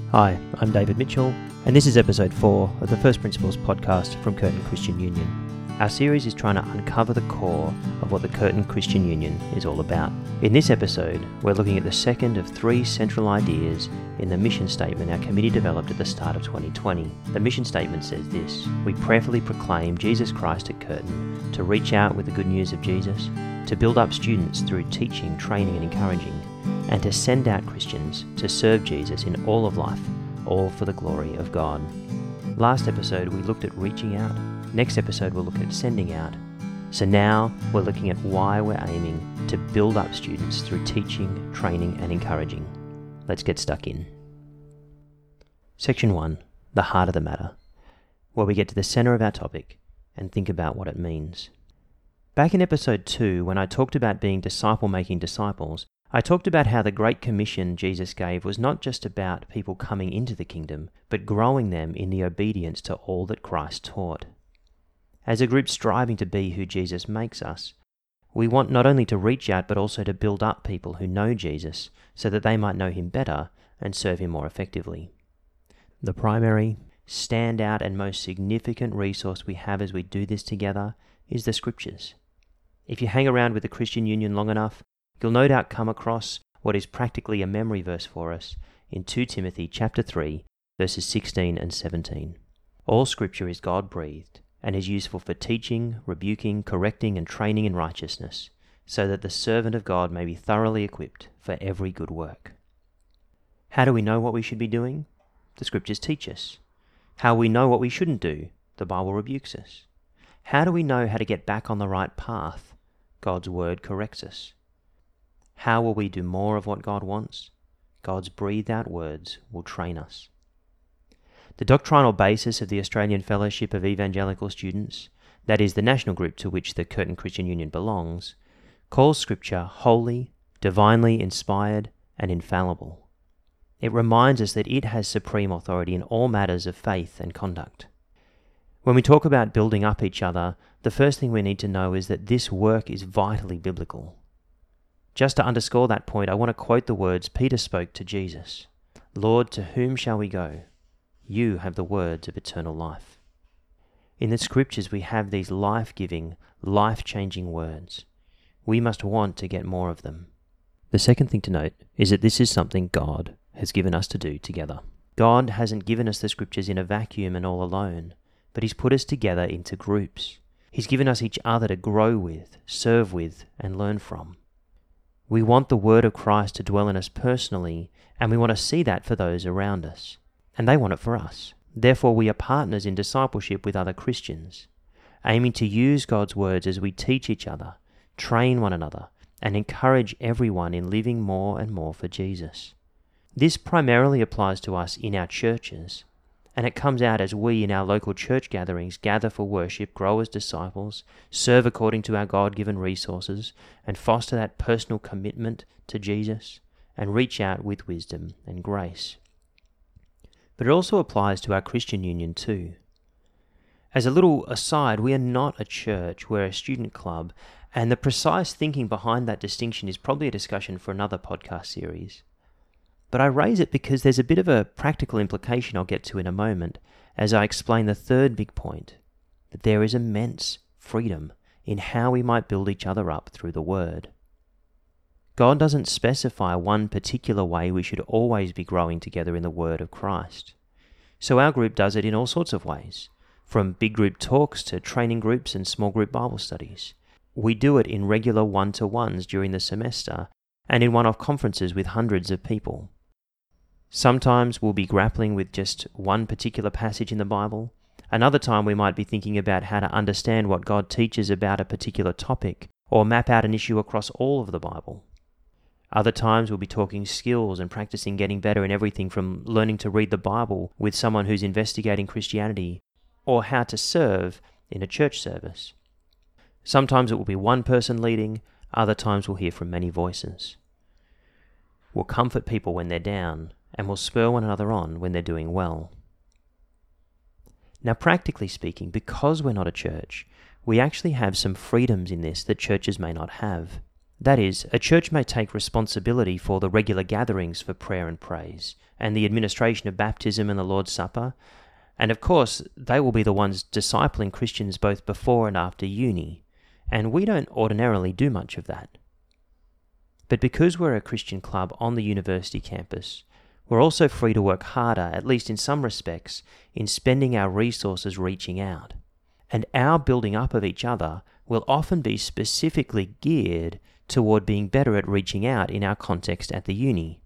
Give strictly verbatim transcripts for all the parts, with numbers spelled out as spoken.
Hi, I'm David Mitchell, and this is episode four of the First Principles podcast from Curtin Christian Union. Our series is trying to uncover the core of what the Curtin Christian Union is all about. In this episode, we're looking at the second of three central ideas in the mission statement our committee developed at the start of twenty twenty. The mission statement says this: we prayerfully proclaim Jesus Christ at Curtin to reach out with the good news of Jesus, to build up students through teaching, training and encouraging, and to send out Christians to serve Jesus in all of life, all for the glory of God. Last episode we looked at reaching out. Next episode we'll look at sending out. So now we're looking at why we're aiming to build up students through teaching, training and encouraging. Let's get stuck in. Section one, the heart of the matter, where we get to the center of our topic and think about what it means. Back in episode two, when I talked about being disciple-making disciples, I talked about how the Great Commission Jesus gave was not just about people coming into the kingdom, but growing them in the obedience to all that Christ taught. As a group striving to be who Jesus makes us, we want not only to reach out but also to build up people who know Jesus so that they might know him better and serve him more effectively. The primary, standout and most significant resource we have as we do this together is the Scriptures. If you hang around with the Christian Union long enough, you'll no doubt come across what is practically a memory verse for us in Second Timothy chapter three, verses sixteen and seventeen. All Scripture is God-breathed and is useful for teaching, rebuking, correcting and training in righteousness, so that the servant of God may be thoroughly equipped for every good work. How do we know what we should be doing? The Scriptures teach us. How we know what we shouldn't do? The Bible rebukes us. How do we know how to get back on the right path? God's Word corrects us. How will we do more of what God wants? God's breathed-out words will train us. The doctrinal basis of the Australian Fellowship of Evangelical Students, that is the national group to which the Curtin Christian Union belongs, calls Scripture holy, divinely inspired, and infallible. It reminds us that it has supreme authority in all matters of faith and conduct. When we talk about building up each other, the first thing we need to know is that this work is vitally biblical. Just to underscore that point, I want to quote the words Peter spoke to Jesus. Lord, to whom shall we go? You have the words of eternal life. In the Scriptures we have these life-giving, life-changing words. We must want to get more of them. The second thing to note is that this is something God has given us to do together. God hasn't given us the Scriptures in a vacuum and all alone, but he's put us together into groups. He's given us each other to grow with, serve with, and learn from. We want the Word of Christ to dwell in us personally, and we want to see that for those around us. And they want it for us. Therefore, we are partners in discipleship with other Christians, aiming to use God's words as we teach each other, train one another, and encourage everyone in living more and more for Jesus. This primarily applies to us in our churches, and it comes out as we in our local church gatherings gather for worship, grow as disciples, serve according to our God-given resources, and foster that personal commitment to Jesus, and reach out with wisdom and grace. But it also applies to our Christian Union too. As a little aside, we are not a church, we're a student club, and the precise thinking behind that distinction is probably a discussion for another podcast series. But I raise it because there's a bit of a practical implication I'll get to in a moment as I explain the third big point, that there is immense freedom in how we might build each other up through the Word. God doesn't specify one particular way we should always be growing together in the Word of Christ. So our group does it in all sorts of ways, from big group talks to training groups and small group Bible studies. We do it in regular one-to-ones during the semester and in one-off conferences with hundreds of people. Sometimes we'll be grappling with just one particular passage in the Bible. Another time we might be thinking about how to understand what God teaches about a particular topic or map out an issue across all of the Bible. Other times we'll be talking skills and practicing getting better in everything from learning to read the Bible with someone who's investigating Christianity or how to serve in a church service. Sometimes it will be one person leading, other times we'll hear from many voices. We'll comfort people when they're down, and will spur one another on when they're doing well. Now, practically speaking, because we're not a church, we actually have some freedoms in this that churches may not have. That is, a church may take responsibility for the regular gatherings for prayer and praise, and the administration of baptism and the Lord's Supper, and of course, they will be the ones discipling Christians both before and after uni, and we don't ordinarily do much of that. But because we're a Christian club on the university campus, we're also free to work harder, at least in some respects, in spending our resources reaching out. And our building up of each other will often be specifically geared toward being better at reaching out in our context at the uni.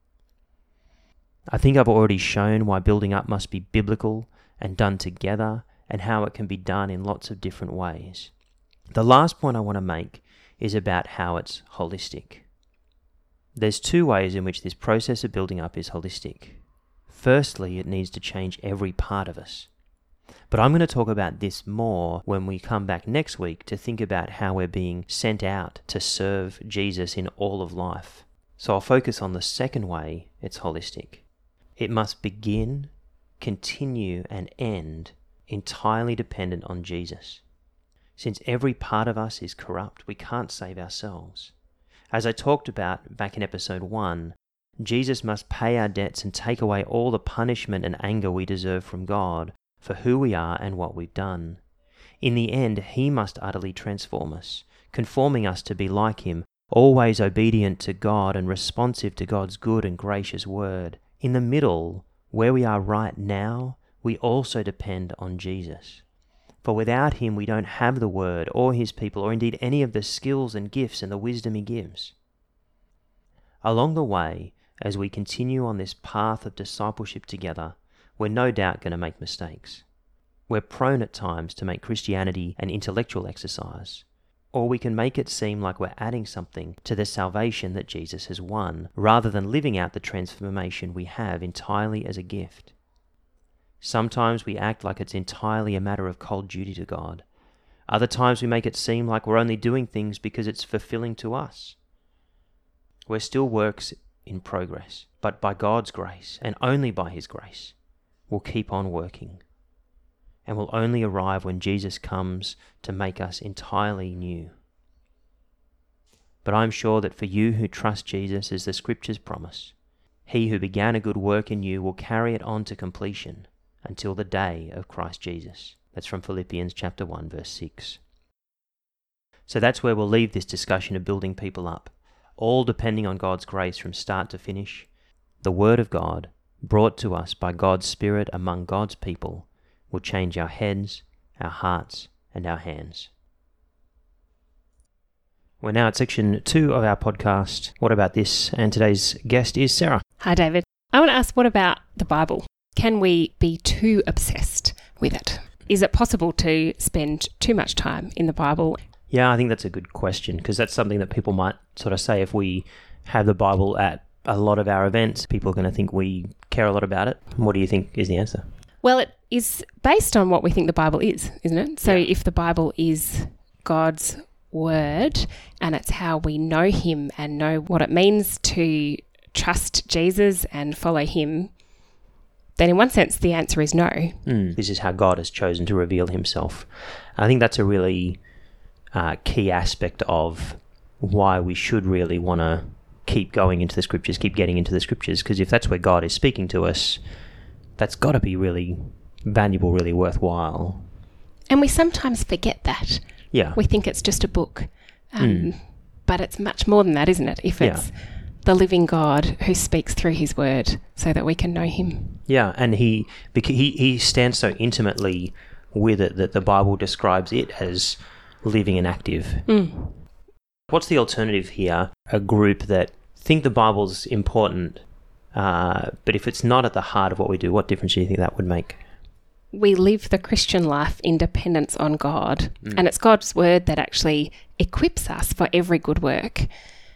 I think I've already shown why building up must be biblical and done together, and how it can be done in lots of different ways. The last point I want to make is about how it's holistic. There's two ways in which this process of building up is holistic. Firstly, it needs to change every part of us. But I'm going to talk about this more when we come back next week to think about how we're being sent out to serve Jesus in all of life. So I'll focus on the second way it's holistic. It must begin, continue, and end entirely dependent on Jesus. Since every part of us is corrupt, we can't save ourselves. As I talked about back in episode one, Jesus must pay our debts and take away all the punishment and anger we deserve from God for who we are and what we've done. In the end, he must utterly transform us, conforming us to be like him, always obedient to God and responsive to God's good and gracious word. In the middle, where we are right now, we also depend on Jesus. For without him, we don't have the word or his people, or indeed any of the skills and gifts and the wisdom he gives. Along the way, as we continue on this path of discipleship together, we're no doubt going to make mistakes. We're prone at times to make Christianity an intellectual exercise, or we can make it seem like we're adding something to the salvation that Jesus has won, rather than living out the transformation we have entirely as a gift. Sometimes we act like it's entirely a matter of cold duty to God. Other times we make it seem like we're only doing things because it's fulfilling to us. We're still works in progress, but by God's grace, and only by his grace, we'll keep on working. And we'll only arrive when Jesus comes to make us entirely new. But I'm sure that for you who trust Jesus, as the scriptures promise, he who began a good work in you will carry it on to completion until the day of Christ Jesus. That's from Philippians chapter one, verse six. So that's where we'll leave this discussion of building people up, all depending on God's grace from start to finish. The Word of God, brought to us by God's Spirit among God's people, will change our heads, our hearts, and our hands. We're now at section two of our podcast, What About This? And today's guest is Sarah. Hi, David. I want to ask, what about the Bible? Can we be too obsessed with it? Is it possible to spend too much time in the Bible? Yeah, I think that's a good question, because that's something that people might sort of say if we have the Bible at a lot of our events, people are going to think we care a lot about it. What do you think is the answer? Well, it is based on what we think the Bible is, isn't it? So yeah. If the Bible is God's word and it's how we know him and know what it means to trust Jesus and follow him, then in one sense the answer is no. Mm. This is how God has chosen to reveal himself. I think that's a really uh, key aspect of why we should really want to keep going into the scriptures, keep getting into the scriptures, because if that's where God is speaking to us, that's got to be really valuable, really worthwhile. And we sometimes forget that. Yeah. We think it's just a book. Um, mm. But it's much more than that, isn't it? If it's yeah. the living God who speaks through his word so that we can know him. Yeah, and he, he, he stands so intimately with it that the Bible describes it as living and active. Mm. What's the alternative here? A group that think the Bible's important, uh, but if it's not at the heart of what we do, what difference do you think that would make? We live the Christian life in dependence on God, mm. and it's God's word that actually equips us for every good work.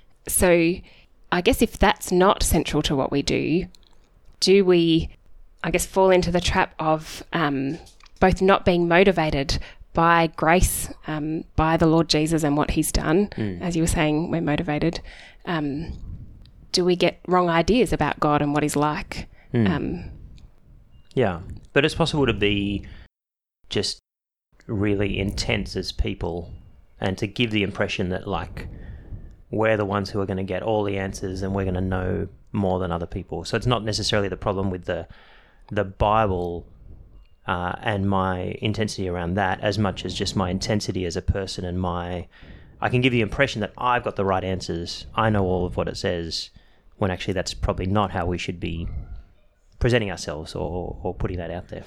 So I guess if that's not central to what we do, do we, I guess, fall into the trap of um, both not being motivated by grace, um, by the Lord Jesus and what he's done? Mm. As you were saying, we're motivated. Um, do we get wrong ideas about God and what he's like? Mm. Um, yeah, but it's possible to be just really intense as people and to give the impression that, like, we're the ones who are going to get all the answers and we're going to know more than other people. So it's not necessarily the problem with the the Bible uh, and my intensity around that as much as just my intensity as a person and my... I can give the impression that I've got the right answers. I know all of what it says, when actually that's probably not how we should be presenting ourselves or, or putting that out there.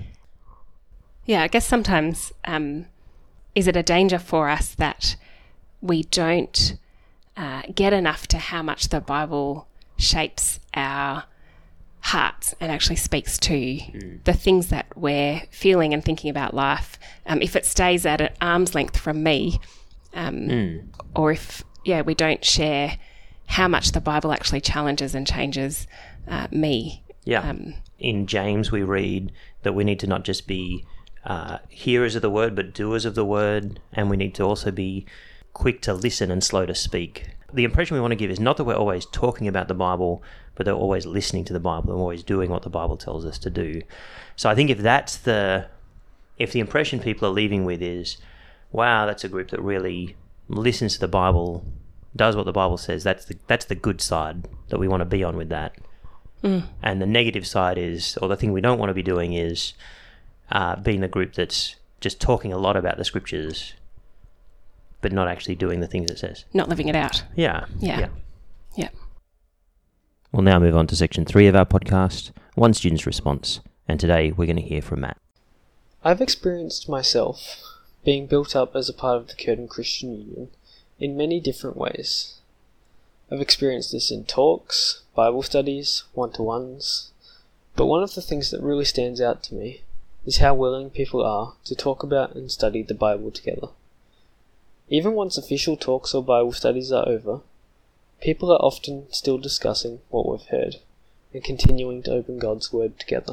Yeah, I guess sometimes um, is it a danger for us that we don't uh, get enough to how much the Bible shapes our hearts and actually speaks to mm. the things that we're feeling and thinking about life. Um, if it stays at an arm's length from me, um, mm. or if, yeah, we don't share how much the Bible actually challenges and changes uh, me. Yeah. Um, In James, we read that we need to not just be uh, hearers of the word, but doers of the word, and we need to also be quick to listen and slow to speak. The impression we want to give is not that we're always talking about the Bible, but they're always listening to the Bible and always doing what the Bible tells us to do. So I think if that's the, if the impression people are leaving with is, wow, that's a group that really listens to the Bible, does what the Bible says, that's the that's the good side that we want to be on with that. Mm. And the negative side is, or the thing we don't want to be doing is uh, being the group that's just talking a lot about the scriptures, but not actually doing the things it says. Not living it out. Yeah. Yeah. Yeah. yeah. We'll now move on to section three of our podcast, one student's response, and today we're going to hear from Matt. I've experienced myself being built up as a part of the Curtin Christian Union in many different ways. I've experienced this in talks, Bible studies, one-to-ones, but one of the things that really stands out to me is how willing people are to talk about and study the Bible together. Even once official talks or Bible studies are over, people are often still discussing what we've heard and continuing to open God's Word together.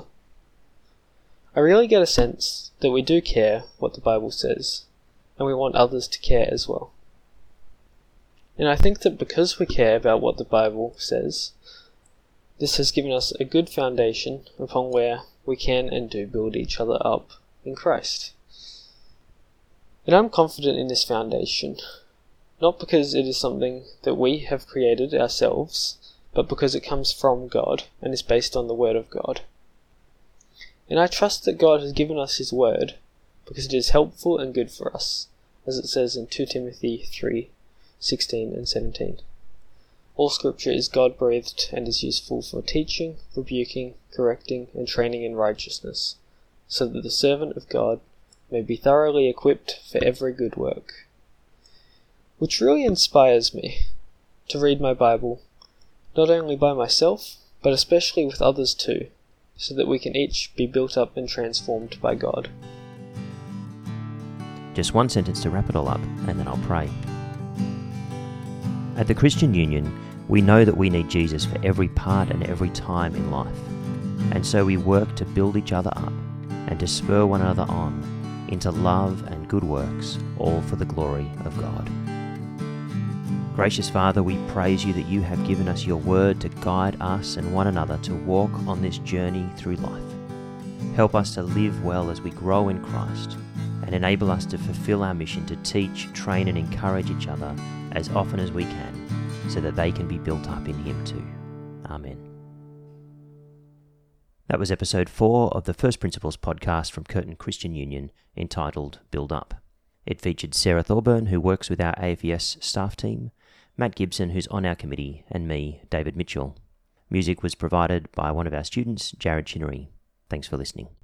I really get a sense that we do care what the Bible says, and we want others to care as well. And I think that because we care about what the Bible says, this has given us a good foundation upon where we can and do build each other up in Christ. And I'm confident in this foundation, not because it is something that we have created ourselves, but because it comes from God and is based on the Word of God. And I trust that God has given us His Word because it is helpful and good for us, as it says in Second Timothy three, sixteen and seventeen. All Scripture is God-breathed and is useful for teaching, rebuking, correcting, and training in righteousness, so that the servant of God may be thoroughly equipped for every good work. Which really inspires me to read my Bible, not only by myself, but especially with others too, so that we can each be built up and transformed by God. Just one sentence to wrap it all up, and then I'll pray. At the Christian Union, we know that we need Jesus for every part and every time in life, and so we work to build each other up and to spur one another on into love and good works, all for the glory of God. Gracious Father, we praise you that you have given us your word to guide us and one another to walk on this journey through life. Help us to live well as we grow in Christ, and enable us to fulfill our mission to teach, train and encourage each other as often as we can, so that they can be built up in Him too. Amen. That was episode four of the First Principles podcast from Curtin Christian Union, entitled Build Up. It featured Sarah Thorburn, who works with our A F E S staff team, Matt Gibson, who's on our committee, and me, David Mitchell. Music was provided by one of our students, Jared Chinnery. Thanks for listening.